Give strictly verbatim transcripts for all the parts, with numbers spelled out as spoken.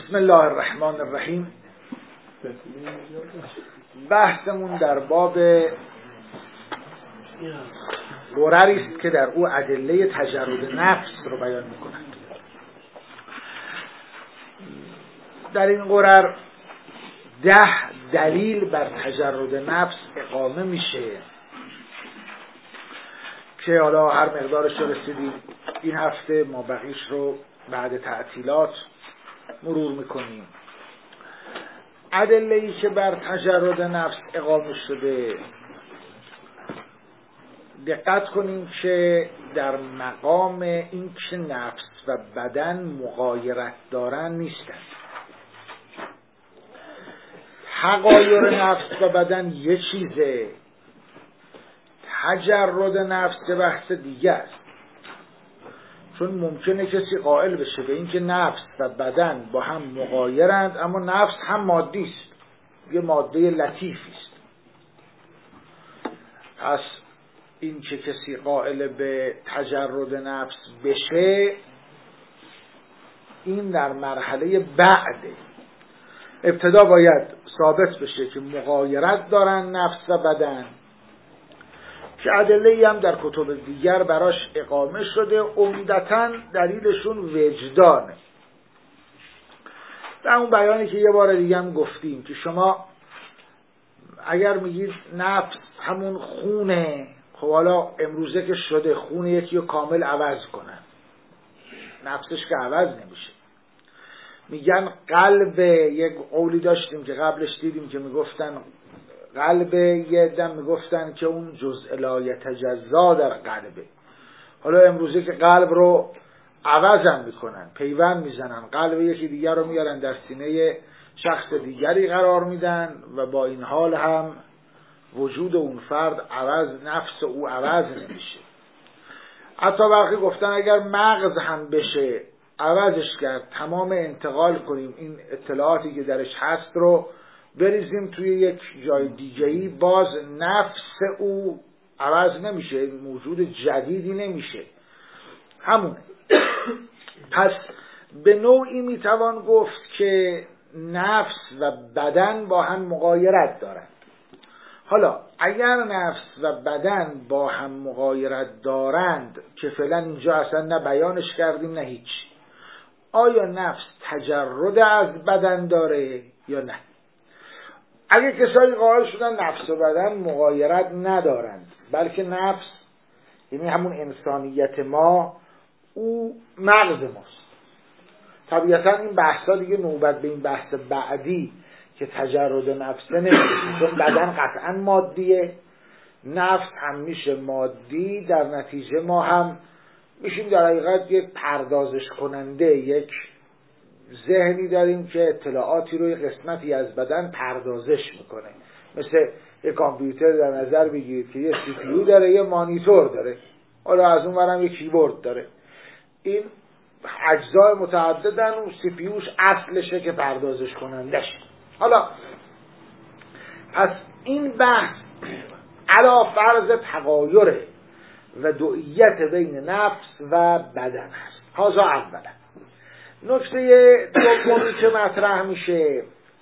بسم الله الرحمن الرحیم. بحثمون در باب غرری است که در او ادله تجرد نفس رو بیان میکنند. در این غرر ده دلیل بر تجرد نفس اقامه میشه که حالا هر مقدارش رو رسیدیم این هفته، ما بقیش رو بعد تعطیلات مرور میکنیم. ادله‌ای که بر تجرد نفس اقامه شده، دقت کنیم که در مقام این که نفس و بدن مغایرت دارن نیستن. تغایر نفس و بدن یه چیزه، تجرد نفس که بحث دیگه است. چون ممکنه کسی قائل بشه به این که نفس و بدن با هم مغایرند، اما نفس هم مادی است، یه ماده لطیفی است. پس این که کسی قائل به تجرد نفس بشه، این در مرحله بعده. ابتدا باید ثابت بشه که مغایرت دارن نفس و بدن، که ادله‌ای هم در کتب دیگر براش اقامه شده. عمدتاً دلیلشون وجدانه. در اون بیانی که یه بار دیگه هم گفتیم که شما اگر میگید نفس همون خونه، خب حالا امروزه که شده خون یکی رو کامل عوض کنن، نفسش که عوض نمیشه. میگن قلب، یک قولی داشتیم که قبلش دیدیم که میگفتن قلب، یه دم میگفتن که اون جزء لا یتجزا در قلبه. حالا امروزه که قلب رو عوضم میکنن، پیوند میزنن، قلب یکی دیگر رو میارن در سینه شخص دیگری قرار میدن و با این حال هم وجود اون فرد عوض، نفس او عوض نمیشه. حتی برخی گفتن اگر مغز هم بشه عوضش کرد، تمام انتقال کنیم این اطلاعاتی که درش هست رو بریزیم توی یک جای دیگه‌ای، باز نفس او عوض نمیشه، موجود جدیدی نمیشه، همونه. پس به نوعی میتوان گفت که نفس و بدن با هم مغایرت دارند. حالا اگر نفس و بدن با هم مغایرت دارند، که فعلا اینجا اصلا نه بیانش کردیم نه هیچ، آیا نفس تجرد از بدن داره یا نه؟ اگه کسایی قائل شدن نفس و بدن مغایرت ندارند، بلکه نفس یعنی همون انسانیت ما، او مغز ماست، طبیعتا این بحثا دیگه نوبت به این بحث بعدی که تجرد نفس نمیشه، چون بدن قطعا مادیه، نفس هم میشه مادی، در نتیجه ما هم میشیم در حقیقت یک پردازش کننده، یک ذهنی داریم که اطلاعاتی رو یک قسمتی از بدن پردازش میکنه. مثل یک کامپیوتر در نظر بگیرید که یه سی پی یو داره، یه مانیتور داره، حالا از اون ورم یه کیبورد داره. این اجزای متعددن و سی پی یوش اصلشه که پردازش کنندش. حالا پس این بحث علا فرض تغایر و دوئیت بین نفس و بدن هست. هذا اولا. نکته دومی که مطرح میشه،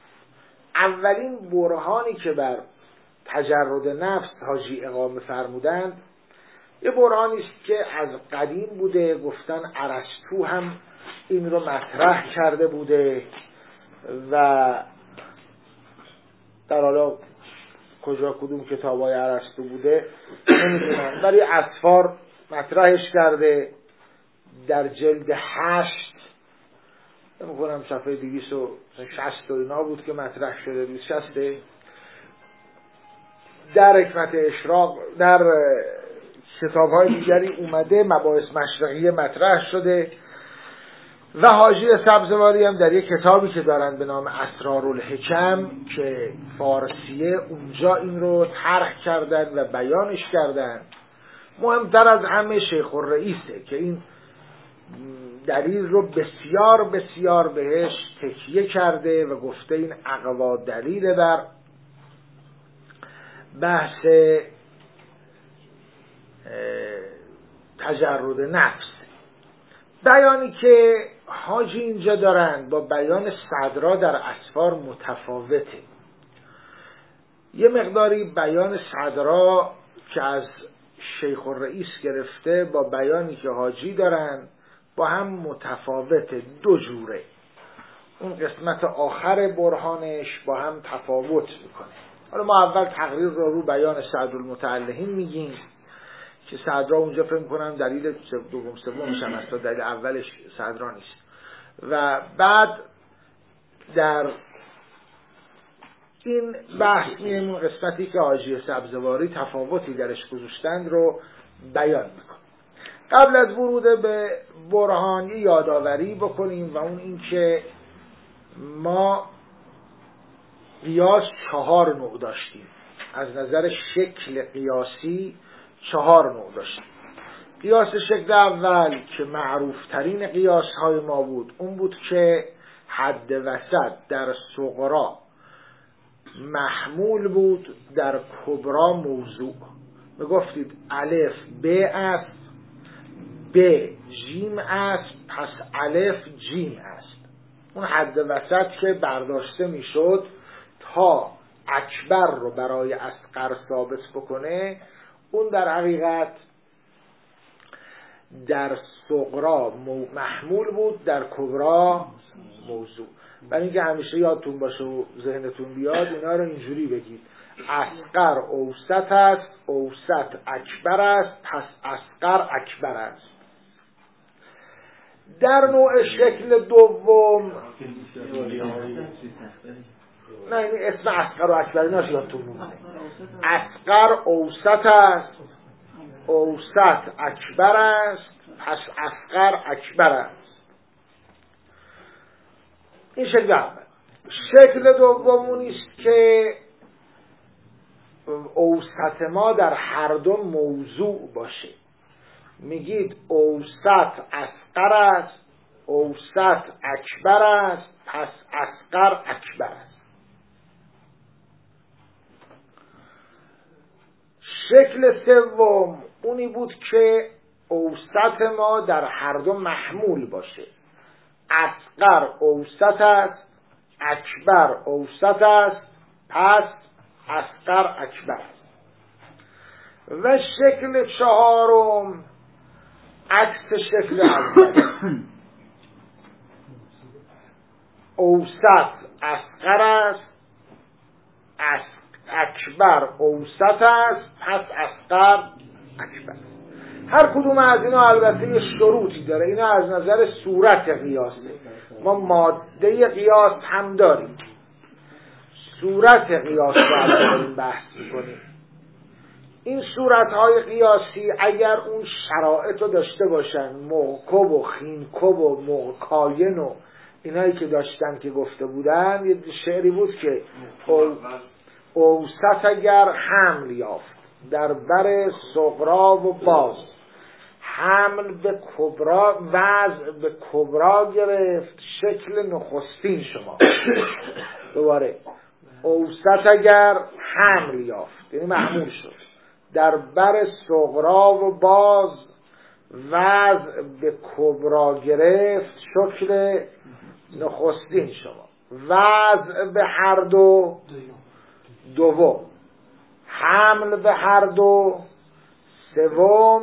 اولین برهانی که بر تجرد نفس حاجی اقامه فرمودند، یه برهانی است که از قدیم بوده، گفتن ارسطو هم این رو مطرح کرده بوده و در حالا کجا کدوم کتابای ارسطو بوده نمیدونم، ولی اسفار مطرحش کرده. در جلد هشت نمی‌کنم صفحه دویست و شصت و اینا بود که مطرح شده، دویست و شصت. در حکمت اشراق، در کتاب‌های دیگری اومده، مباحث مشرقی مطرح شده و حاجی سبزواری هم در یک کتابی که دارن به نام اسرارالحکم که فارسیه، اونجا این رو طرح کردن و بیانش کردن. مهمتر از همه شیخ الرئیسه که این دلیل رو بسیار بسیار بهش تکیه کرده و گفته این اقوا دلیل بر بحث تجرد نفس. بیانی که حاجی اینجا دارن با بیان صدرا در اسفار متفاوته. یه مقداری بیان صدرا که از شیخ الرئیس گرفته با بیانی که حاجی دارن با هم متفاوته، دو جوره. اون قسمت آخر برهانش با هم تفاوت میکنه. حالا ما اول تقریر رو رو بیان صدرالمتعلهین میگیم که صدرا اونجا فکر کنم دلیل دوم سومش هم است، دلیل اولش صدرا نیست. و بعد در این بحث می‌ایم قسمتی که حاجی سبزواری تفاوتی درش گذاشتند رو بیان میکنه. قبل از ورود به برهان یادآوری بکنیم و اون این که ما قیاس چهار نوع داشتیم. از نظر شکل قیاسی چهار نوع داشتیم. قیاس شکل اول که معروف ترین قیاس های ما بود اون بود که حد وسط در صغرا محمول بود، در کبرا موضوع. میگفتید الف ب است، ب جیم است، پس الف جیم است. اون حد وسط که برداشته میشد تا اکبر رو برای اصغر ثابت بکنه، اون در حقیقت در صغرا محمول بود، در کبرا موضوع. برای اینکه همیشه یادتون باشه و ذهنتون بیاد اینا رو اینجوری بگید: اصغر اوسط است، اوسط اکبر است، پس اصغر اکبر است. در نوع شکل دوم نه این اسم اصغر و اکبر اینا یادتون مومونه. اصغر اوسط است، اوسط اکبر است، پس اصغر اکبر است. این شکل اول. شکل دومونی است که اوسط ما در هر دو موضوع باشه. میگید اوسط اصغر است، اوسط اکبر است، پس اصغر اکبر است. شکل سوم اونی بود که اوسط ما در هر دو محمول باشه. اصغر اوسط است، اکبر اوسط است، پس اصغر اکبر است. و شکل چهارم عکس شکل اول، اوسط اصغر است، اکبر اوسط است، پس اصغر اکبر. هر کدوم از اینا البته یه شروطی داره. اینا از نظر صورت قیاسه. ما ماده قیاس هم داریم، صورت قیاس رو داریم بحث می‌کنیم. این صورت‌های قیاسی اگر اون شرایط رو داشته باشن، موکب و خینکب و موکاین و اینایی که داشتن که گفته بودن، یه شعری بود که اوسط اگر حمل یافت در بر صغرا و باز، حمل به کبرا وضع به کبرا گرفت، شکل نخستین شما. دوباره اوسط اگر حمل یافت یعنی محمول شد، در بر صغرا و باز وضع به کبرا گرفت، شکل نخستین شما. وضع به هر دو دوم، حمل به هر دو سوم،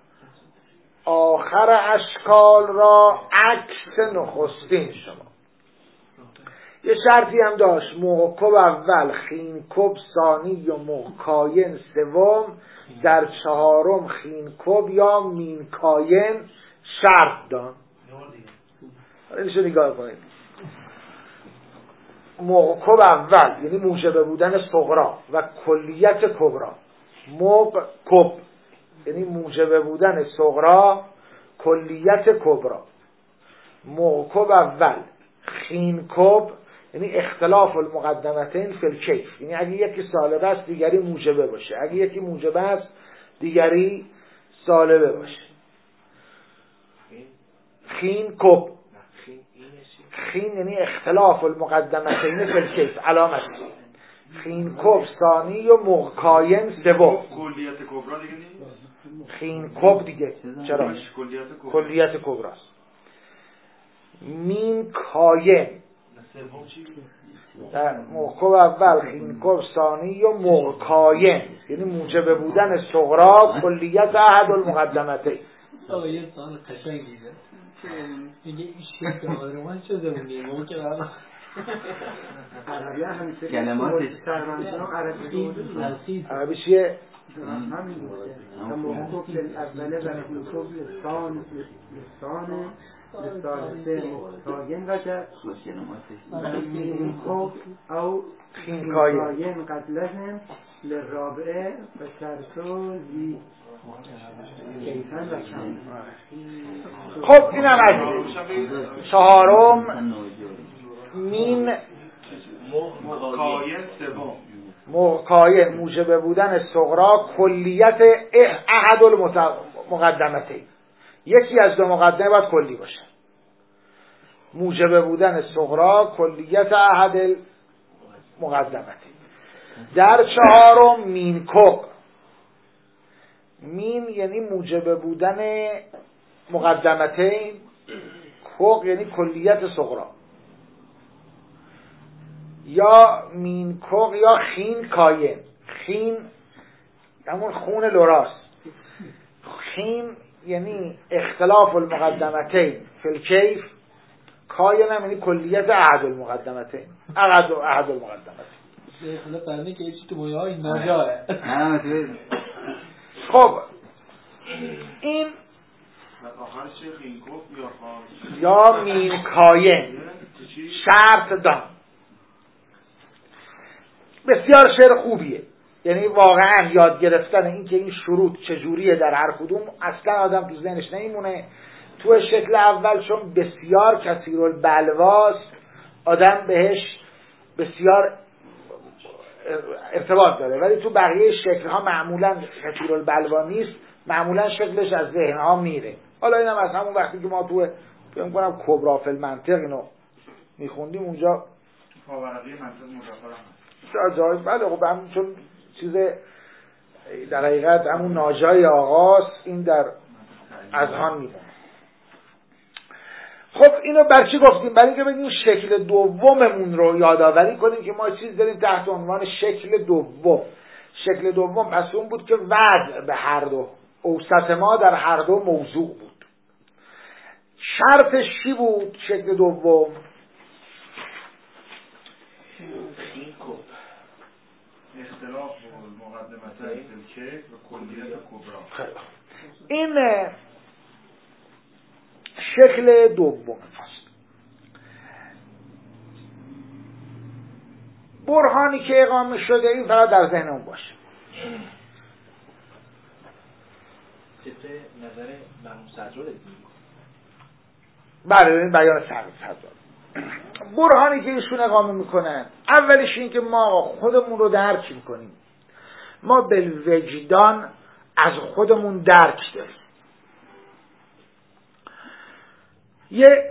آخر اشکال را عکس نخستین شما. یه شرطی هم داشت: موکب اول، خینکب ثانی و موکاین سوم، در چهارم خینکب یا مینکاین شرط دان. اینشو نگاه کنید. موکب اول یعنی موجب بودن صغرا و کلیت کبرا. موکب یعنی موجب بودن صغرا، کلیت کبرا. موکب اول. خینکب یعنی اختلاف المقدمتین فی الکیف، یعنی اگه یکی سالبه است دیگری موجبه باشه، اگه یکی موجبه است دیگری سالبه باشه. خینکب، خین یعنی اختلاف المقدمتین فی الکیف، علامت خینکب ثانی و موکاین سوم. کلیت کبرا دیگه نیست؟ خینکب دیگه چرا؟ کلیت کبراست. مین کاین در موقع اول خینکو ثانی و موقعین، یعنی موجب بودن صغرا کلیت احد المقدمتین. آقا یه سوال قشنگیه میگه این شکل آرمان شده اونی موقع که برای عربی همیشه کلماتش عربی چیه؟ همین موقع اوله و خینکو لسان لسان لسانسه مختاین وجد خینکو او خینکاین قبلهم للرابعه و شرطو زی کیفن و کم. خب این هم از چهارم مین موقعین موجب بودن صغرا کلیت احد المقدمتین، یکی از دو مقدمه باید کلی باشه. موجب بودن صغرا کلیت احد المقدمتین. در چهارم مین کو، مین یعنی موجب بودن مقدمتین، کوق یعنی کلیت صغرا. یا مین کوق یا خین کاین، خین همون خون لوراست، خین یعنی اختلاف المقدمتین فی الکیف، کاین هم یعنی کلیت احد المقدمتین، احد احد المقدمتین. حالا فرنه که چی تو مویه های ناجاره. خب این یا مین کاین شرط دان بسیار شعر خوبیه، یعنی واقعا یاد گرفتن این که این شروط چجوریه در هر کدوم اصلا آدم تو ذهنش نمیمونه. تو شکل اول چون بسیار کثیرالبلواست آدم بهش بسیار ارتباط داره، ولی تو بقیه شکل‌ها معمولا کثیرالبلوا نیست، معمولا شکلش از ذهن‌ها میره. حالا اینم از همون وقتی که ما تو فکر کنم کبرا فی المنطق اینو میخوندیم اونجا پاورقی منطق مجفر هم جای بله. خب همون چون چیز در حقیقت همون ناجای آغاز این در اذهان میمونه. خب اینو بر چی گفتیم؟ برای اینکه بگیم شکل دوممون رو یادآوری کنیم که ما چیز داریم تحت عنوان شکل دوم. شکل دوم پس اون بود که وضع به هر دو، اوسط ما در هر دو موضوع بود. شرطش چی بود شکل دوم؟ اختلاف مقدمتین فی الکیف و کلیت کبرا. این شکل دوم است. برهانی که اقامه شده این فقط در ذهنمون باشه. چطور نظر مرحوم سجاد دید؟ بله این بیان سجاد. برهانی که ایشون اقامه میکنن اولش این که ما خودمون رو درک میکنیم، ما بالوجدان از خودمون درک داریم. یه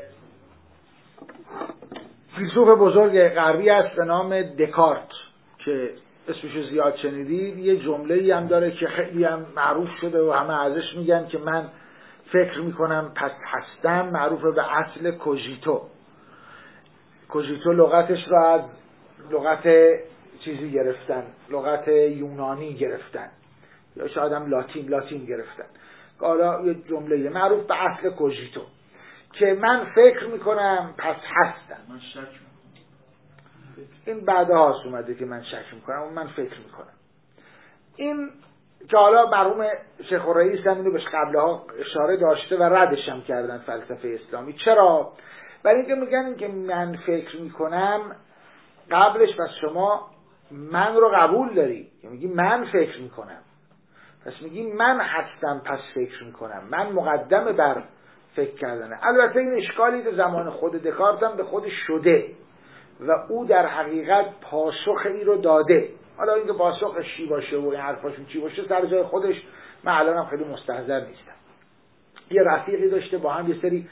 فیلسوف بزرگ غربی هست به نام دکارت که اسمش زیاد شنیدید، یه جمله‌ای هم داره که خیلی هم معروف شده و همه ازش میگن که من فکر میکنم پس هستم، معروف به اصل کوژیتو. کوژیتو لغتش رو از لغت چیزی گرفتن، لغت یونانی گرفتن یا شاید هم لاتین لاتین گرفتن. حالا یه جمله معروف به اصل کوژیتو که من فکر میکنم پس هستم. من شک میکنم. این بعدها اومده که من شک میکنم و من فکر میکنم. این که حالا مرحوم شیخ الرئیس هم اینو بهش قبلها اشاره داشته و ردش هم کردن فلسفه اسلامی. چرا؟ برای اینکه میگن که من فکر میکنم قبلش پس شما من رو قبول داری، میگی من فکر میکنم، پس میگی من هستم پس فکر میکنم، من مقدم بر فکر کردنه. البته این اشکالی که زمان خود دکارت هم به خودش شده و او در حقیقت پاسخ این رو داده. حالا اینکه پاسخش چی باشه و این حرفاشون چی باشه سر جای خودش، من الان هم خیلی مستحضر نیستم. یه رفیقی داشته با هم یه سری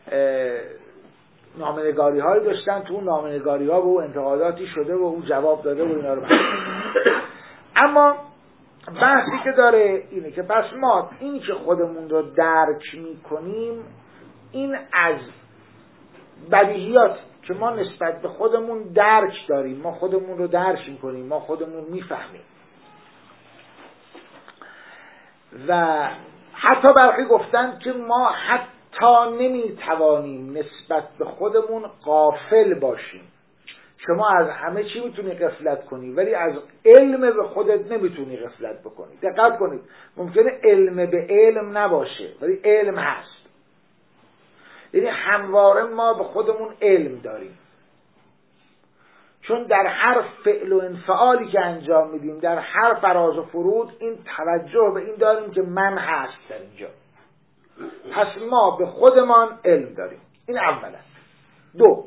نامه‌نگاری هایی داشتن، تو اون نامه‌نگاری ها به او انتقاداتی شده و اون جواب داده و اینا رو من. اما بحثی که داره اینه که پس ما اینی که خودمون رو درک میکنیم این از بدیهیات که ما نسبت به خودمون درک داریم، ما خودمون رو درک میکنیم، ما خودمون میفهمیم. و حتی برخی گفتن که ما حتی نمیتوانیم نسبت به خودمون غافل باشیم. شما از همه چی میتونی غفلت کنی ولی از علم به خودت نمیتونی غفلت بکنی. دقت کنید، ممکنه علم به علم نباشه ولی علم هست. یعنی همواره ما به خودمون علم داریم، چون در هر فعل و انفعالی که انجام میدیم، در هر فراز و فرود، این توجه به این داریم که من هست در اینجا. پس ما به خودمان علم داریم. این اولا. دو،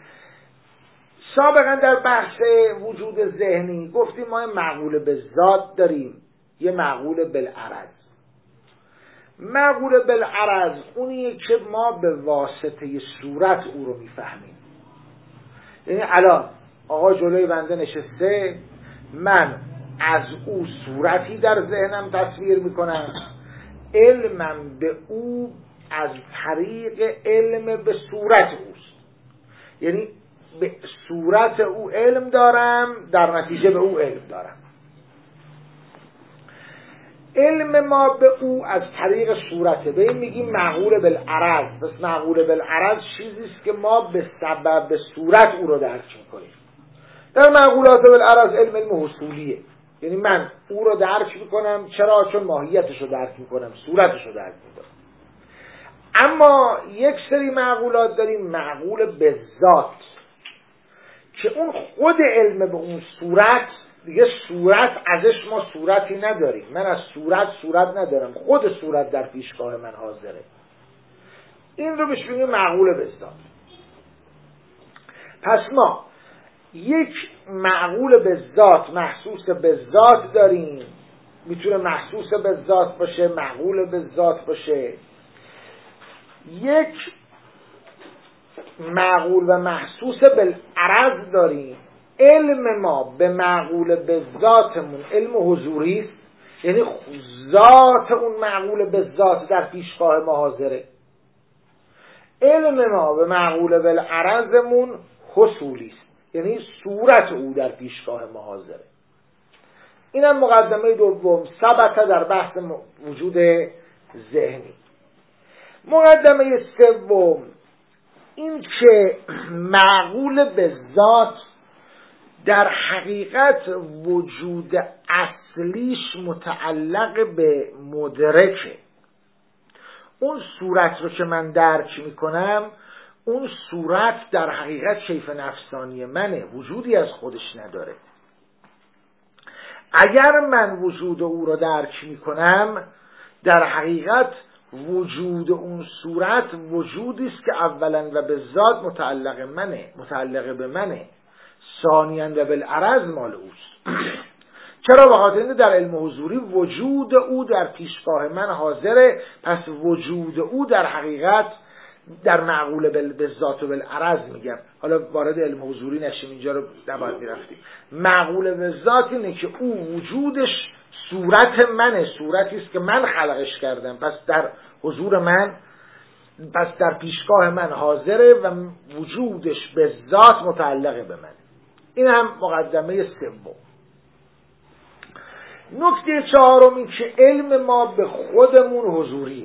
سابقا در بحث وجود ذهنی گفتیم ما یه معقول به ذات داریم، یه معقول بالعرض. معقول بالعرض اونیه که ما به واسطه صورت او رو میفهمیم. یعنی الان آقا جلوی بنده نشسته، من از او صورتی در ذهنم تصویر میکنم، علمم به او از طریق علم به صورت اوست. یعنی به صورت او علم دارم، در نتیجه به او علم دارم. علم ما به او از طریق صورته، به این میگیم معقول بالعرض. پس معقول بالعرض چیزی است که ما به سبب صورت او رو درک میکنیم. در معقولات بالعرض علم علم حصولیه، یعنی من او رو درک میکنم. چرا؟ چون ماهیتش رو درک میکنم، صورتش رو درک میکنم. اما یک سری معقولات داریم معقول به ذات، که اون خود علم به اون صورت، دیگه صورت ازش ما صورتی نداریم. من از صورت صورت ندارم، خود صورت در پیشگاه من حاضره. این رو بهش میگیم معقول به ذات. پس ما یک معقول به ذات، محسوس به ذات داریم. میتونه محسوس به ذات باشه، معقول به ذات باشه. یک معقول و محسوس بالعرض داریم. علم ما به معقول به ذاتمون علم حضوری است، یعنی ذات اون معقول به ذات در پیشگاه ما حاضره. علم ما به معقول بالعرضمون حصولی است، یعنی صورت او در پیشگاه ما حاضره. اینم مقدمه دوم، ثبت در بحث وجود ذهنی. مقدمه سوم، این که معقول به ذات در حقیقت وجود اصلیش متعلق به مدرکه. اون صورت رو که من درک میکنم، اون صورت در حقیقت کیف نفسانی منه، وجودی از خودش نداره. اگر من وجود او رو درک میکنم، در حقیقت وجود اون صورت وجودی است که اولا و به ذات متعلق منه، متعلق به منه، ثانیاً و بالعرض مال اوست. چرا؟ به خاطر اینکه در علم حضوری وجود او در پیشگاه من حاضره. پس وجود او در حقیقت در معقول به ذات و بالعرض میگم. حالا وارد علم حضوری نشیم، اینجا رو نباید میرفتیم. معقول به ذات اینه که او وجودش صورت منه، صورتی است که من خلقش کردم، پس در حضور من، پس در پیشگاه من حاضره و وجودش به ذات متعلق به من. این هم مقدمه سوم. نکته چهارم این که علم ما به خودمون حضوریه.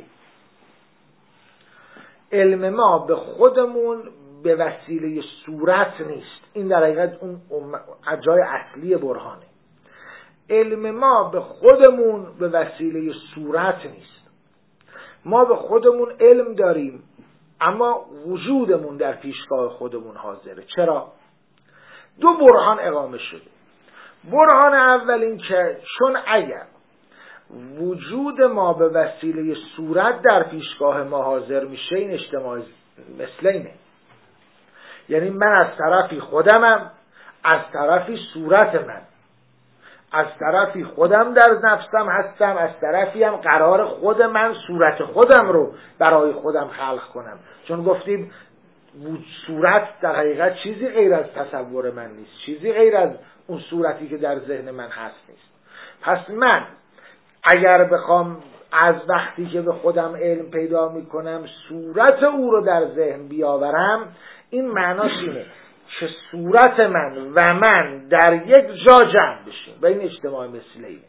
علم ما به خودمون به وسیله صورت نیست. این در حقیقت اون جای اصلی برهانه. علم ما به خودمون به وسیله صورت نیست. ما به خودمون علم داریم، اما وجودمون در پیشگاه خودمون حاضره. چرا؟ دو برهان اقامه شده. برهان اول این که چون اگر وجود ما به وسیله صورت در پیشگاه ما حاضر میشه، این اجتماع مثل اینه. یعنی من از طرفی خودمم، از طرفی صورت من، از طرفی خودم در نفسم هستم، از طرفی هم قرار خود من صورت خودم رو برای خودم خلق کنم. چون گفتیم صورت در حقیقت چیزی غیر از تصور من نیست، چیزی غیر از اون صورتی که در ذهن من هست نیست. پس من اگر بخوام از وقتی که به خودم علم پیدا میکنم صورت او رو در ذهن بیاورم، این معناش اینه که صورت من و من در یک جا جمع بشیم و این اجتماع مثل اینه.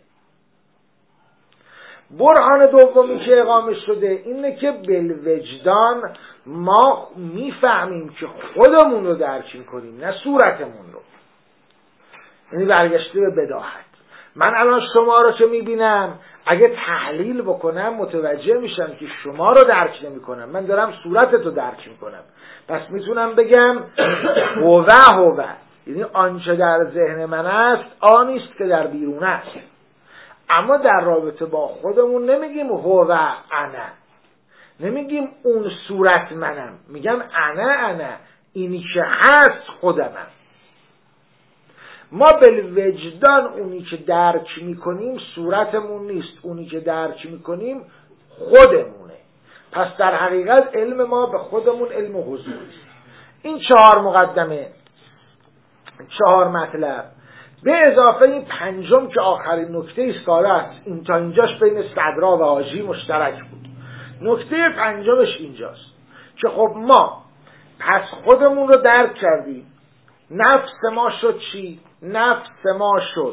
برهان دومی که اقامه شده اینه که بالوجدان ما میفهمیم که خودمون رو درک میکنیم نه صورتمون رو. یعنی برگشته به بداهت. من الان شما رو که میبینم اگه تحلیل بکنم متوجه میشم که شما رو درک نمیکنم، من دارم صورتت رو درک میکنم. پس میتونم بگم هوه هوه، یعنی آنچه در ذهن من است آنیست که در بیرون است. اما در رابطه با خودمون نمیگیم هوه انا، نمیگیم اون صورت منم، میگم انا انا، اینی که هست خودمم. ما بالوجدان اونی که درک میکنیم صورتمون نیست، اونی که درک میکنیم خودمونه. پس در حقیقت علم ما به خودمون علم حضوری است. این چهار مقدمه، چهار مطلب به اضافه این پنجم که آخرین نکته ایستاره است، این تا اینجاش بین صدرا و حاجی مشترک بود. نکته پنجمش اینجاست که خب ما پس خودمون رو درک کردیم. نفس ما شد چی؟ نفس ما شد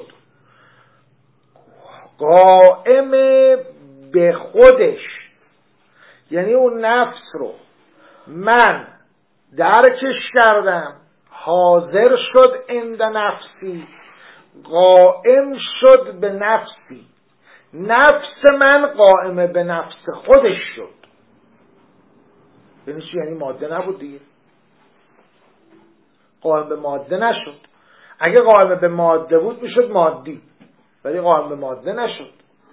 قائم به خودش، یعنی اون نفس رو من درکش کردم، حاضر شد عند نفسی، قائم شد به نفسی. نفس من قائم به نفس خودش شد. یعنی چی؟ یعنی ماده نبود دیگه، قائم به ماده نشد. اگه قائم به ماده بود میشد مادی، ولی قائم به ماده نشد.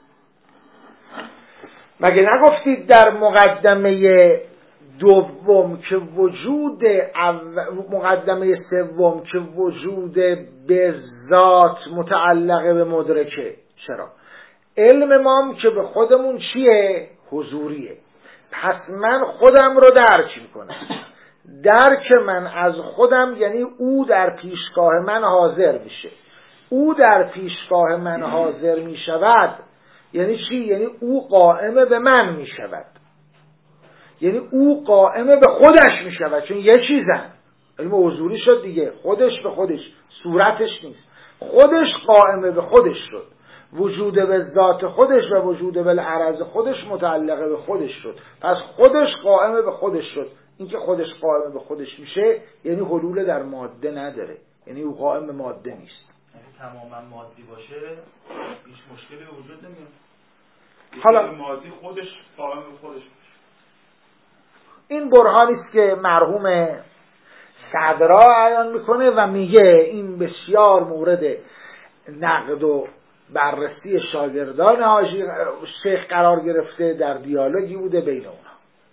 مگه نگفتید در مقدمه دوم که وجود مقدمه سوم که وجود به ذات متعلق به مدرکه؟ چرا؟ علم ما که به خودمون چیه؟ حضوریه. پس من خودم رو درک میکنم. درک من از خودم یعنی او در پیشگاه من حاضر میشه. او در پیشگاه من حاضر میشود یعنی چی؟ یعنی او قائم به من میشود، یعنی او قائم به خودش میشود، چون یه چیزن. علم حضوری شد دیگه، خودش به خودش، صورتش نیست، خودش قائم به خودش شد. وجود به ذات خودش و وجود به العرض خودش متعلق به خودش شد. پس خودش قائم به خودش شد. اینکه خودش قائم به خودش میشه یعنی حلول در ماده نداره، یعنی او قائم به ماده نیست. یعنی تماما مادی باشه هیچ مشکلی به وجود نمیاد. حالا مادی خودش قائم به خودش باشه. این برهانی است که مرحوم صدرا بیان میکنه و میگه این بسیار مورد نقد و بررسی شاگردان حاجی شیخ قرار گرفته، در دیالوگی بوده بین اونها.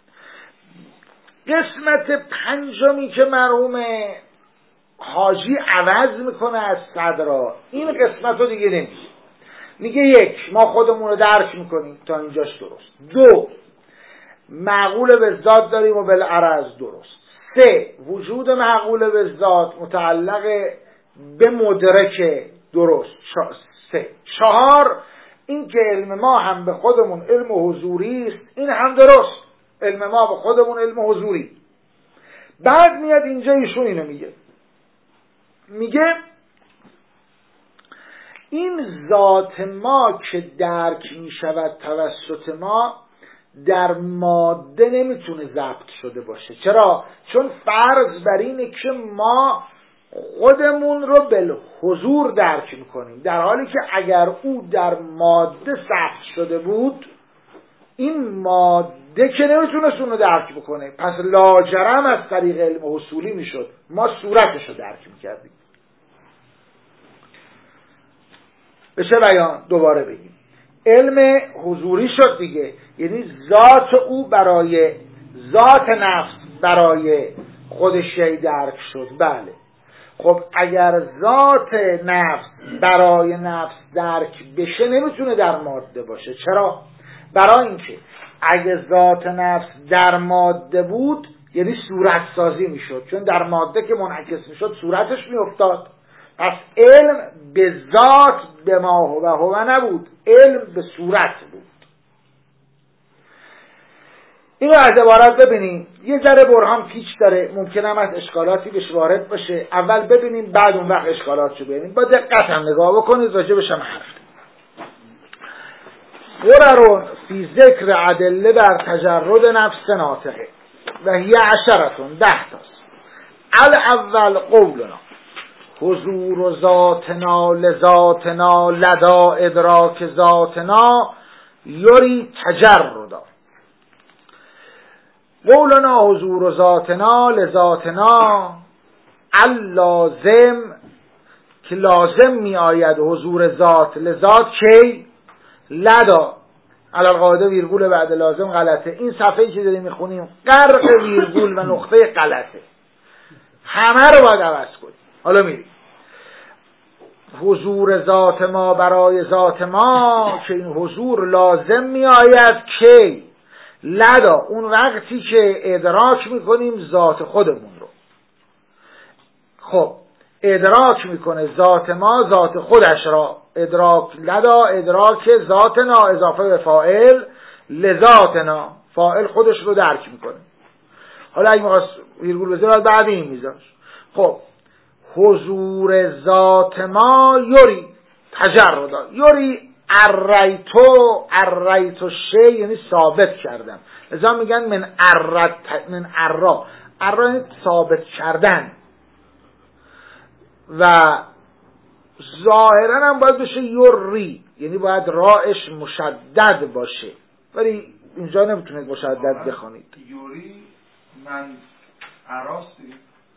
قسمت پنجمی که مرحوم حاجی عوض میکنه از صدرا، این قسمت رو دیگه نمیگه. میگه یک، ما خودمون رو درک میکنیم، تا اینجاش درست. دو، معقول به ذات داریم و بالعرض، درست. سه، وجود معقول به ذات متعلق به مدرک، درست. سه. چهار، این که علم ما هم به خودمون علم حضوری است، این هم درست. علم ما به خودمون علم حضوری. بعد میاد اینجا ایشون اینو میگه، میگه این ذات ما که درک میشود توسط ما در ماده نمیتونه ضبط شده باشه. چرا؟ چون فرض بر اینه که ما خودمون رو بالحضور درک میکنیم، در حالی که اگر او در ماده ثبت شده بود این ماده که نمیتونه اون رو درک بکنه، پس لاجرم از طریق علم حصولی میشد ما صورتش رو درک میکردیم. به چه بیان؟ دوباره بگیم علم حضوری شد دیگه، یعنی ذات او برای ذات نفس برای خودش درک شد. بله، خب اگر ذات نفس برای نفس درک بشه نمیتونه در ماده باشه. چرا؟ برای اینکه اگه ذات نفس در ماده بود یعنی صورت سازی میشد، چون در ماده که منعکس میشد صورتش میافتاد. پس علم به ذات به ما هو هو نبود، علم به صورت بود. اینو از عبارت ببینیم. یه ذره برهان پیچ داره، ممکنه هم از اشکالاتی بهش وارد باشه. اول ببینیم بعد اون وقت اشکالاتشو ببینیم. با دقت هم نگاه بکنید، راجبش هم حرف. غرر فی ذکر ادله بر تجرد نفس ناطقه و هی عشرتون، ده تاست. الاول قولنا حضور ذاتنا لذاتنا لدا ادراک ذاتنا یوری تجردا. قولنا حضور ذاتنا لذاتنا اللازم که لازم می آید حضور ذات لذات کی لدا علال قاعده ویرگول بعد لازم غلطه. این صفحه‌ای که داریم میخونیم غرق ویرگول و نقطه غلطه، همه رو باید عوض کنیم. حالا میریم حضور ذات ما برای ذات ما که این حضور لازم می آید کی لدا اون وقتی که ادراک میکنیم ذات خودمون رو. خب ادراک میکنه ذات ما ذات خودش را، ادراک لدا ادراک ذاتنا اضافه به فاعل لذاتنا، فاعل خودش رو درک میکنه. حالا اگه میخواست ویرگول بذاره بعد این میذاش. خب حضور ذات ما یوری تجردا یوری اریتو اریتو شی یعنی ثابت کردم، لذا میگن من ارت من ارا ارا یعنی ثابت کردن و ظاهرا هم باید بشه یوری یعنی باید راش مشدد باشه، ولی اینجا نمیتونید مشدد بخونید. یوری من اراستی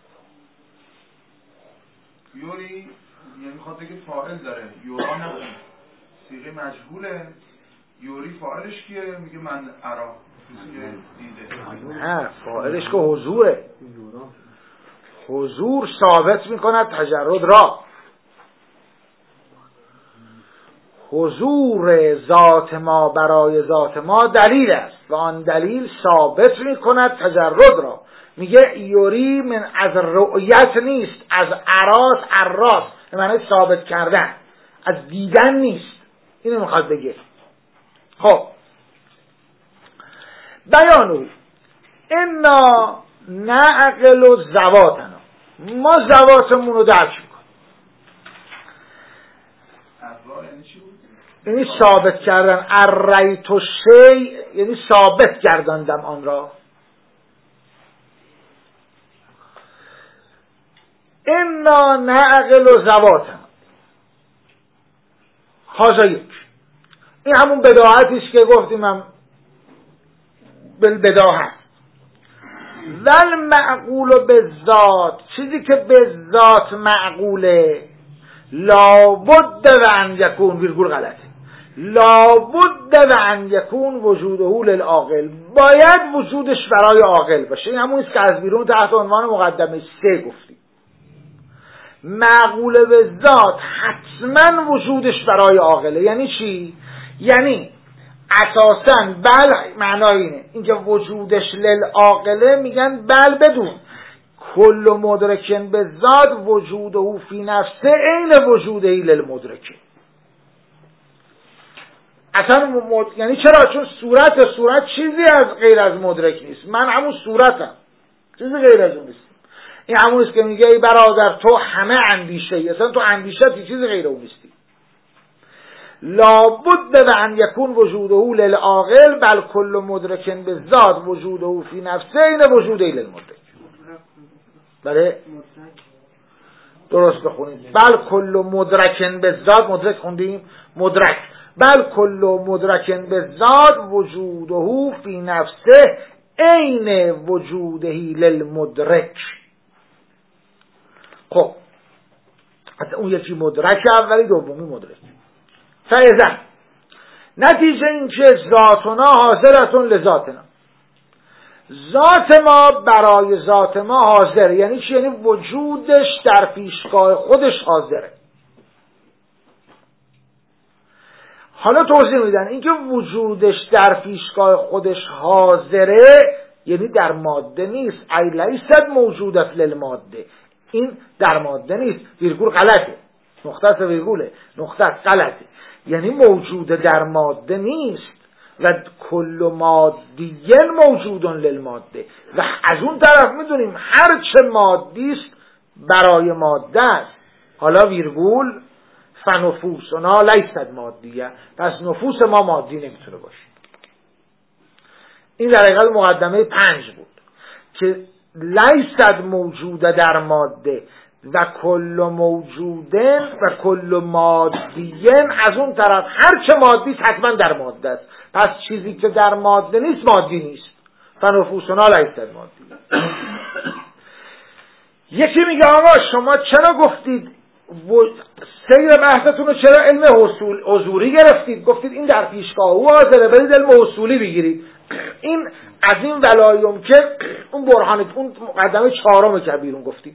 یوری یعنی میخواد بگه فاعل داره، یورا نه صیغه مجهوله. یوری فاعلش کیه؟ میگه من ارا که دیده. نه فاعلش که حضوره، حضور ثابت میکند تجرد را. حضور ذات ما برای ذات ما دلیل است و آن دلیل ثابت میکند تجرد را. میگه یوری من از رؤیت نیست، از اراس اراس به معنی ثابت کردن، از دیدن نیست. اینو میخواد بگه. خب بیانو انا نعقل زواتنا، ما زواتمون رو درک میکنیم. یعنی چی بود؟ یعنی ثابت کردن. اریت و شی یعنی ثابت کردندم آن را. انا نعقل زواتنا هذا یک. این همون بداهتیست که گفتیم هم بالبداهت. ول معقول بالذات، چیزی که بالذات معقوله لابد و ان یکون ویرگول غلطه لابد و ان یکون وجوده للعاقل، باید وجودش برای عاقل باشه. این همون است که از بیرون تحت عنوان مقدمه سه گفتیم. معقول به ذات حتما وجودش برای عاقله. یعنی چی؟ یعنی اساساً بل معنای اینه، اینکه وجودش للعاقله میگن بل بدون کل مدرکن به ذات وجوده فی نفسه عین وجوده للمدرکه. اصلا مد... یعنی چرا؟ چون صورت صورت چیزی از غیر از مدرک نیست. من همون صورتم، چیزی غیر از اون نیست. این همون است که میگه ای برادر تو همه اندیشه ای، اصلا تو اندیشتی، چیزی غیر اون نیستی. لابد و ان یکون وجوده للعاقل بل کل مدرکن به ذات وجوده فی نفسه این وجوده للمدرک. بله درست بخونید. بل کل مدرکن به ذات، مدرک خوندیم مدرک، بل کل مدرکن به ذات وجوده فی نفسه عین وجوده للمدرک. خب حتی اون یکی مدرک اولی، دومی مدرک. فایزن نتیجه این که ذاتنا حاضرتون لذاتنا، ذات ما برای ذات ما حاضر. یعنی چی؟ یعنی وجودش در پیشگاه خودش حاضره. حالا توضیح میدن اینکه وجودش در پیشگاه خودش حاضره یعنی در ماده نیست. ای لیست موجودت للماده، این در ماده نیست. ویرگول غلطه، نقطه ویرگوله، نقطه غلطه. یعنی موجود در ماده نیست و کل مادی موجود للماده. و از اون طرف میدونیم هر چه مادی است برای ماده است. حالا ویرگول فنفوسنا لیست مادیه، پس نفوس ما مادی نمیتونه باشه. این در حقیقت مقدمه پنج بود که لیست موجوده در ماده و کل موجودن و کل مادیین، از اون طرف هر چه مادی حتما در ماده است. پس چیزی که در ماده نیست مادی نیست. فنفوسنا لیست مادی. یکی میگه آقا شما چرا گفتید و سیر بحثتون رو چرا علم حصول حضوری گرفتید؟ گفتید این در پیشگاه او حاضره، برید علم حصولی بگیرید. این از این ولایم که اون برهانت اون مقدمه چهارم کبیرون گفتید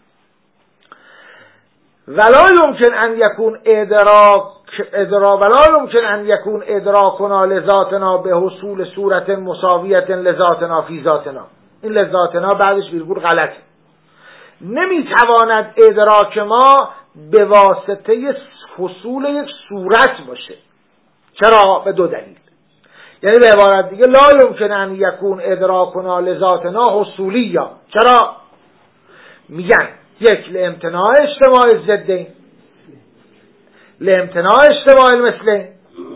ولا یمکن ان یکون ادراک ادرا ولا یمکن ان یکون ادراکنا لذاتنا به حصول صورت مساویت لذاتنا فی ذاتنا. این لذاتنا بعدش ویرگول غلطه. نمیتواند ادراک ما به واسطه حصول یک صورت باشه. چرا؟ به دو دلیل. یعنی به عبارت دیگه لا یمکن ان یکون ادراکنا لذاتنا حصولیا. چرا؟ میگن یک لامتناع اجتماع ضدین، لامتناع اجتماع مثلین.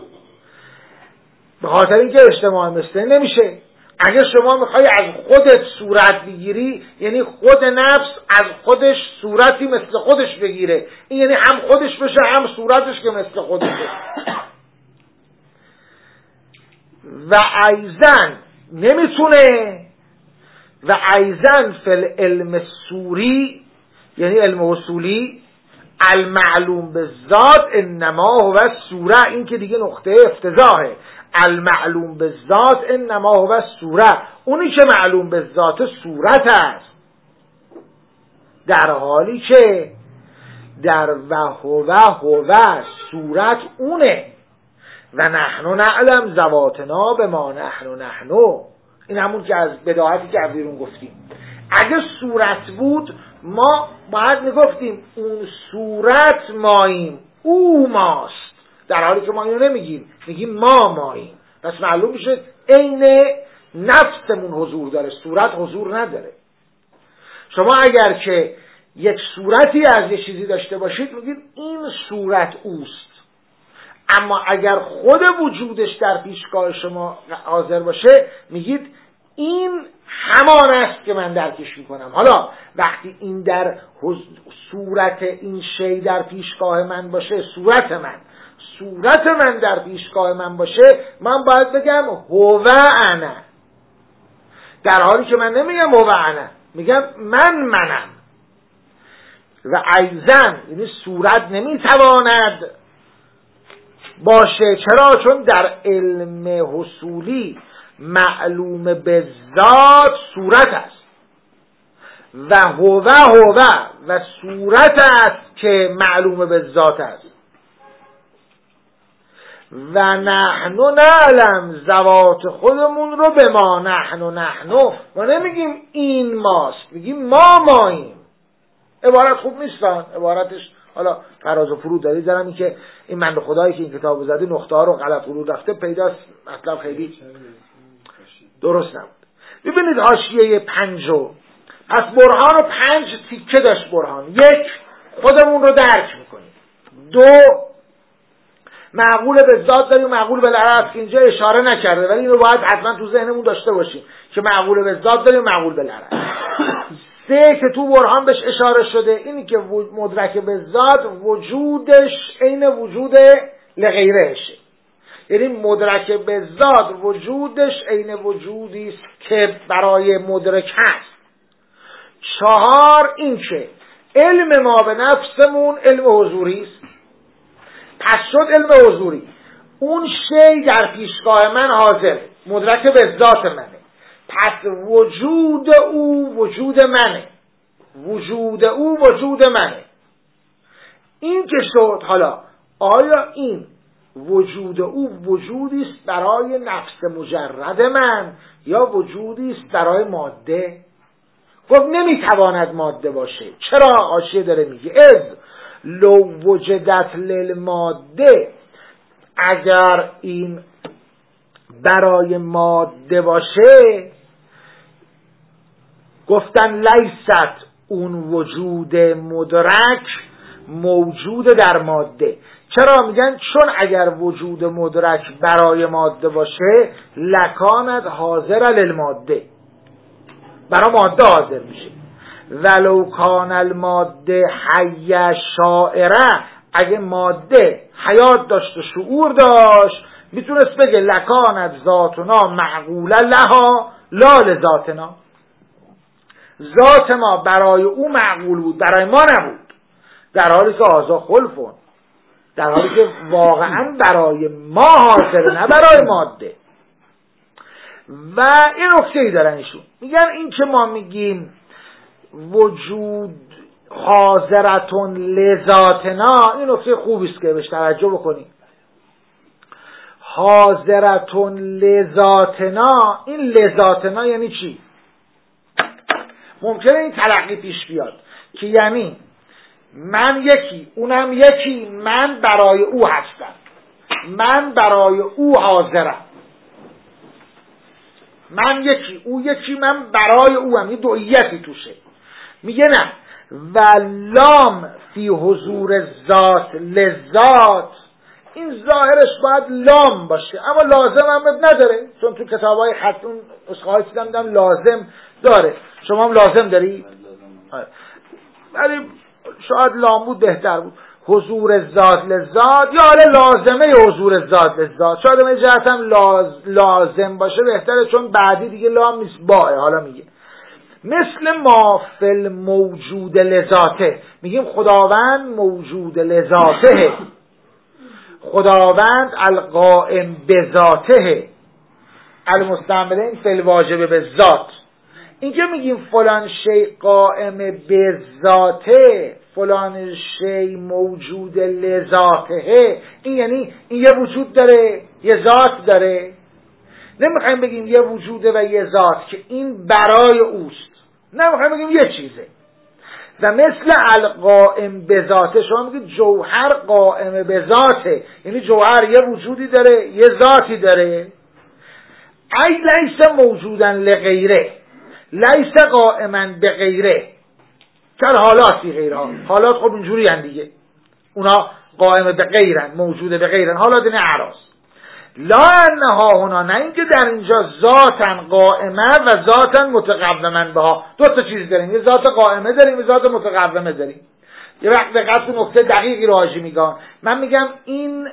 به خاطر اینکه اجتماع مثلین نمیشه. اگه شما میخوای از خودت صورت بگیری، یعنی خود نفس از خودش صورتی مثل خودش بگیره، این یعنی هم خودش بشه هم صورتش که مثل خودشه. و ایزن نمیتونه. و ایزن فل علم سوری، یعنی علم اصولی، المعلوم به ذات انما هو صوره. این که دیگه نقطه افتضاحه. المعلوم به ذات انما هو صوره، اونی که معلوم به ذات صورت است، در حالی که در و هو هو صورت اونه. و نحن نعلم ذواتنا به ما نحن نحن. این همون که از بداهتی که بیرون گفتیم. اگه صورت بود ما باید میگفتیم اون صورت ماییم، او ماست، در حالی که ما اینو نمیگیم، میگیم ما ماییم. پس معلوم میشه عین نفسمون حضور داره، صورت حضور نداره. شما اگر که یک صورتی از یه چیزی داشته باشید میگید این صورت اوست، اما اگر خود وجودش در پیشگاه شما حاضر باشه میگید این همان است که من درکش میکنم. حالا وقتی این در صورت این شی در پیشگاه من باشه، صورت من صورت من در پیشگاه من باشه، من باید بگم هو انا، در حالی که من نمیگم هو انا، میگم من منم. و ایزن یعنی صورت نمیتواند باشه. چرا؟ چون در علم حصولی معلوم به ذات صورت است و هو هو و صورت است که معلوم به ذات است. و نحن نعلم ذوات خودمون رو به ما نحن نحن. ما نمیگیم این ماست، میگیم ما ماییم. عبارت خوب نیستن، عبارتش حالا فراز و فرود داری دارم. این که این من خدایی که این کتابو زده نقطه ها رو غلط فرود رفته پیداست، مطلب خیلی درست نبود. ببینید حاشیه پنجو، پس برهان رو پنج تیکه داشت برهان. یک، خودمون رو درک میکنیم. دو، معقول به ذات داریم، معقول به لرز که اینجا اشاره نکرده ولی اینو باید حتما تو ذهنمون داشته باشیم که معقول به ذات داریم، معقول به لرز. سه، که تو برهان بهش اشاره شده، اینی که مدرک به ذات وجودش عین وجود لغیرهشه، یعنی مدرک به ذات وجودش عین وجودی است که برای مدرک هست. چهار، این که علم ما به نفسمون علم حضوری است. پس شد علم حضوری، اون شی در پیشگاه من حاضر، مدرک به ذات منه، پس وجود او وجود منه، وجود او وجود منه. این که شد، حالا آیا این وجود او وجودی است برای نفس مجرد من یا وجودی است برای ماده؟ گفت نمیتواند ماده باشه. چرا؟ حاشیه داره میگه از لو وجدت للماده، اگر این برای ماده باشه گفتن لیست اون وجود مدرک موجود در ماده. چرا میگن؟ چون اگر وجود مدرک برای ماده باشه لکانت حاضر للماده، برای ماده حاضر میشه. ولو کان الماده حی شاعره، اگه ماده حیات داشت و شعور داشت میتونست بگه لکانت ذاتنا معقوله لها لا لذاتنا، ذات ما برای او معقول بود برای ما نبود، در حالی که آزا خلفون، در حالی که واقعا برای ما حاضر نه برای ماده. و این نکته‌ای دارن ایشون میگن این که ما میگیم وجود حاضرتون لذاتنا، این نکته خوبی است که بهش توجه بکنیم. حاضرتون لذاتنا، این لذاتنا یعنی چی؟ ممکنه این تلقی پیش بیاد که یعنی من یکی اونم یکی، من برای او هستم، من برای او حاضرم، من یکی او یکی، من برای او هم، یه دوئیتی توشه. میگه نه، و لام فی حضور ذات لذات، این ظاهرش باید لام باشه اما لازم هم نداره، چون تو کتابای خط اون اسخای دیدم لازم داره. شما هم لازم داری؟ ولی شاید لام بود بهتر بود. حضور ذات لذات یا حالا لازمه حضور ذات لذات، شاید من جهت هم لاز لازم باشه بهتره، چون بعدی دیگه لام نیست باه. حالا میگه مثل ما فل موجود لذاته، میگیم خداوند موجود لذاته، خداوند القائم بذاته، المستعملین فی الواجب بالذات. این که میگیم فلان شی قائم بذاته، فلان شی موجود لذاته، این یعنی این یه وجود داره، یه ذات داره. نمیخوایم بگیم یه وجوده و یه ذات که این برای اوست، نمیخوایم بگیم یه چیزه. و مثل القائم بذاته، شما میگید جوهر قائم بذاته، یعنی جوهر یه وجودی داره، یه ذاتی داره. ای لیس موجودن لغیره، لیس قائما بغیره، کل حالاتی غیرها، حالات خب اینجوری هن دیگه، اونا قائم بغیرن، موجود بغیرن، حالات این اعراض. لا انها هنا، نه اینکه در اینجا ذاتن قائمه و ذاتن متقومن بها، دو تا چیز داریم، یه ذات قائمه داریم، یه ذات متقومه داریم. یه وقت دقت تو نکته دقیقی رو حاجی میگم، من میگم این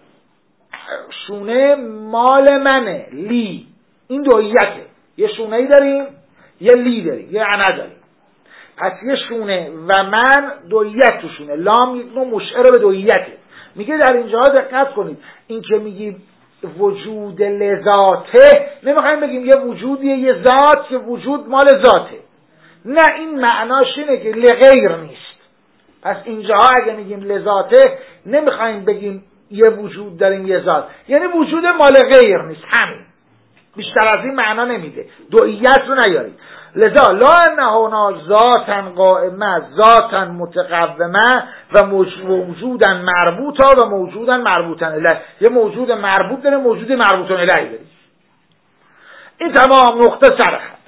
شونه مال منه، لی، این دویته، یه شونه ای داریم یه لی داریم یه عنا داریم، پس یه شونه و من دویت تو شونه، لام یک نوع مشعر به دویته. میگه در اینجا دقت کنید، این که میگی وجود لذاته، نمیخوایم بگیم یه وجودیه یه ذات که وجود مال ذاته، نه، این معناش اینه که لغیر نیست. پس اینجا اگه میگیم لذاته نمیخوایم بگیم یه وجود داریم یه ذات، یعنی وجود مال غیر نیست، همین، بیشتر از این معنا نمیده، دوئیت رو نیارید. لذا لا انه ذاتن قائمه ذاتن متقومه و موجودن مربوطه و موجودن مربوطن الیه، یه موجود مربوط داره، موجود مربوطن الیه داره. این تمام نقطه سر خط.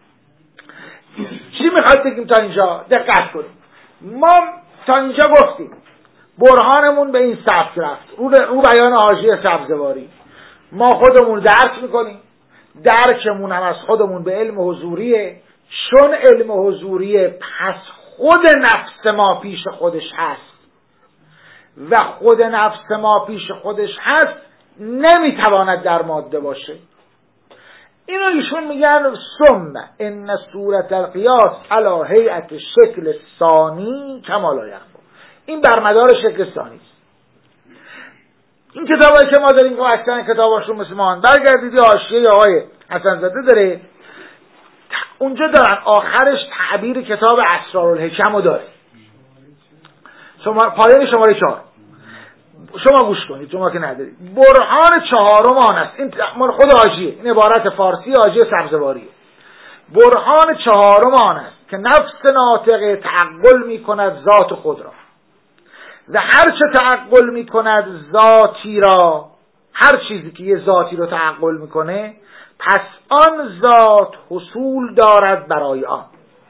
چی میخواد بگیم تا اینجا؟ دقت کنیم. ما تا اینجا گفتیم برهانمون به این سبک رفت، رو, رو بیان حاشیه سبزواری. ما خودمون درک میکنیم، درکمون هم از خودمون به علم حضوریه، چون علم حضوریه پس خود نفس ما پیش خودش هست و خود نفس ما پیش خودش هست نمیتواند در ماده باشه. اینو ایشون میگن ثم ان صورت القیاس علی هیئت شکل ثانی کما لا یخفی، این بر مدار شکل ثانی است. این کتابایی که ما داریم که اکثر کتاباشون مثل ما برگردید حاشیه آقای حسن زاده داره، اونجا دارن آخرش تعبیر کتاب اسرارالحکم رو داره، شما پایان شماره چهار، شما گوش کنید شما که ندارید. برهان چهارم آن است، این مال خود حاشیه، این عبارت فارسی حاشیه سبزواریه. برهان چهارم آن است که نفس ناطقه تعقل می کند ذات خود را و هر چه تعقل می کند ذاتی را هر چیزی که یه ذاتی رو تعقل میکنه پس آن ذات حصول دارد برای آن.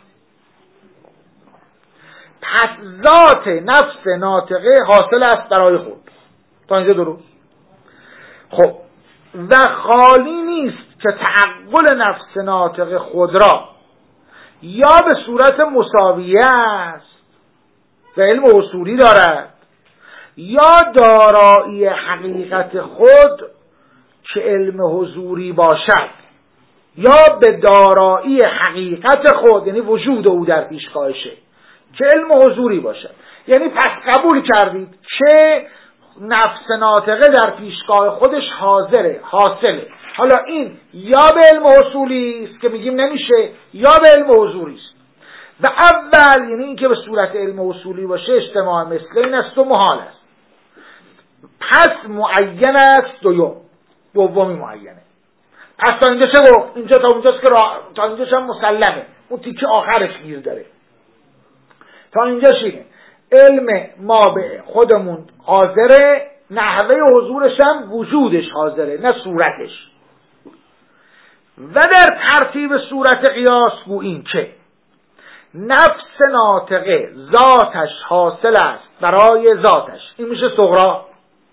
پس ذات نفس ناطقه حاصل است برای خود. تا اینجا درست؟ خب و خالی نیست که تعقل نفس ناطقه خود را یا به صورت مساویه است و علم اصولی دارد یا دارایی حقیقت خود که علم حضوری باشد یا به دارایی حقیقت خود یعنی وجود او در پیشگاهشه که علم حضوری باشد. یعنی پس قبول کردید که نفس ناطقه در پیشگاه خودش حاضره، حاصله. حالا این یا به علم اصولی است که میگیم نمیشه یا به علم حضوری است. و اول یعنی این که به صورت علم اصولی باشه اجتماع مثلین است و محال است. پس معین است دوم دومی معینه. پس تا اینجا چه گفت؟ اینجا تا اونجاست که را... تا اینجاش هم مسلمه. اون تیکه آخرش گیر داره. تا اینجاش اینه علم ما به خودمون حاضره، نحوه حضورش هم وجودش حاضره نه صورتش. و در ترتیب صورت قیاس گوییم که نفس ناطقه ذاتش حاصل است برای ذاتش. این میشه صغرا.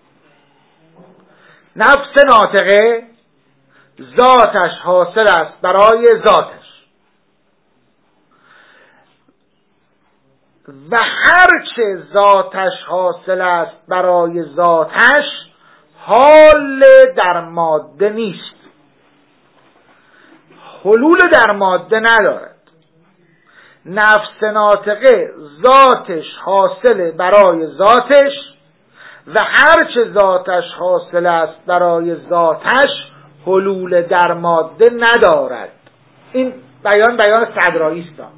نفس ناطقه ذاتش حاصل است برای ذاتش و هرچه ذاتش حاصل است برای ذاتش حال در ماده نیست، حلول در ماده ندارد. نفس ناطقه ذاتش حاصل برای ذاتش و هرچه ذاتش حاصل است برای ذاتش حلول در ماده ندارد. این بیان بیان صدرایی است.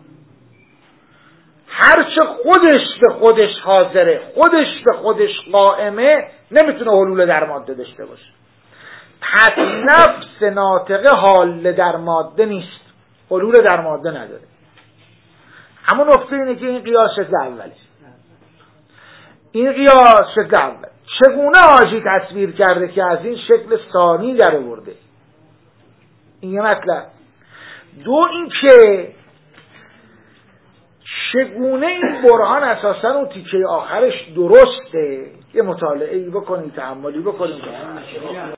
هرچه خودش به خودش حاضره، خودش به خودش قائمه، نمیتونه حلول در ماده داشته باشه. پس نفس ناطقه حال در ماده نیست، حلول در ماده نداره. همون نکته اینه که این قیاس شکل اولی. این قیاس شکل اول. چگونه حاجی تصویر کرده که از این شکل ثانی در آورده؟ این یه مطلب. دو این که چگونه این برهان اساسا اون تیکه آخرش درسته. یه مطالعه‌ای بکنید، تأملی بکنید.